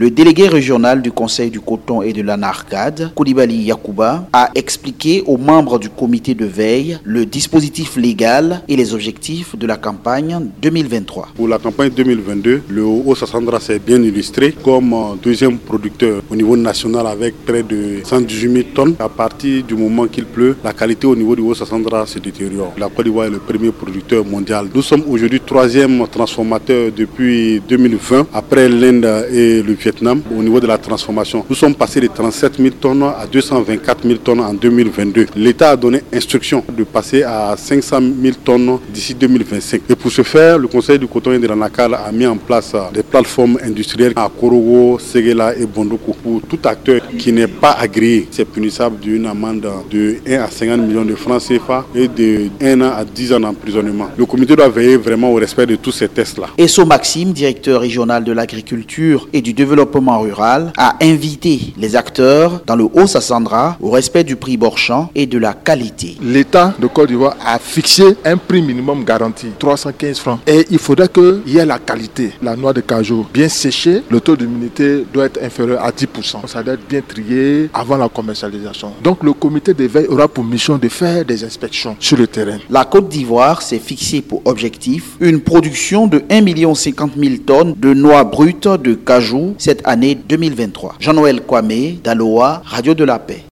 Le délégué régional du Conseil du coton et de l'Anarcade, Koulibaly Yakouba, a expliqué aux membres du comité de veille le dispositif légal et les objectifs de la campagne 2023. Pour la campagne 2022, le Haut-Sassandra s'est bien illustré comme deuxième producteur au niveau national avec près de 118 000 tonnes. À partir du moment qu'il pleut, la qualité au niveau du Haut-Sassandra se détériore. La Côte d'Ivoire est le premier producteur mondial. Nous sommes aujourd'hui troisième transformateur depuis 2020, après l'Inde et le Vietnam. Au niveau de la transformation, nous sommes passés de 37 000 tonnes à 224 000 tonnes en 2022. L'État a donné instruction de passer à 500 000 tonnes d'ici 2025. Et pour ce faire, le Conseil du coton et de l'Anarcade a mis en place des plateformes industrielles à Korogo, Séguéla et Bondoko. Pour tout acteur qui n'est pas agréé, c'est punissable d'une amende de 1 à 50 millions de francs CFA et de 1 an à 10 ans d'emprisonnement. Le comité doit veiller vraiment au respect de tous ces tests-là. Esso Maxime, directeur régional de l'agriculture et du développement rural, a invité les acteurs dans le Haut-Sassandra au respect du prix Borchamp et de la qualité. L'État de Côte d'Ivoire a fixé un prix minimum garanti, 315 francs. Et il faudrait qu'il y ait la qualité. La noix de cajou bien séchée, le taux d'humidité doit être inférieur à 10%. Ça doit être bien trié avant la commercialisation. Donc le comité de veille aura pour mission de faire des inspections sur le terrain. La Côte d'Ivoire s'est fixée pour objectif une production de 1 50 000 tonnes de noix brutes de cajou cette année 2023. Jean-Noël Kwame, Daloa, Radio de la Paix.